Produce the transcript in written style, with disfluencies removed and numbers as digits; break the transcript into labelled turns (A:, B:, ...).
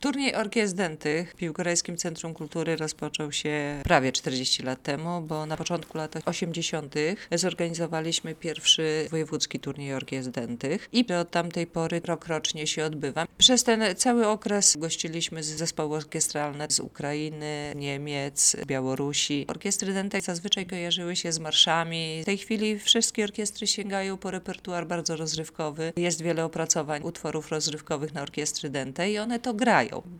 A: Turniej Orkiestr Dętych w Piłgorajskim Centrum Kultury rozpoczął się prawie 40 lat temu, bo na początku lat 80. zorganizowaliśmy pierwszy wojewódzki turniej orkiestr dętych i od tamtej pory rokrocznie się odbywa. Przez ten cały okres gościliśmy zespoły orkiestralne z Ukrainy, Niemiec, Białorusi. Orkiestry dęte zazwyczaj kojarzyły się z marszami. W tej chwili wszystkie orkiestry sięgają po repertuar bardzo rozrywkowy. Jest wiele opracowań utworów rozrywkowych na orkiestry dęte i one to grają.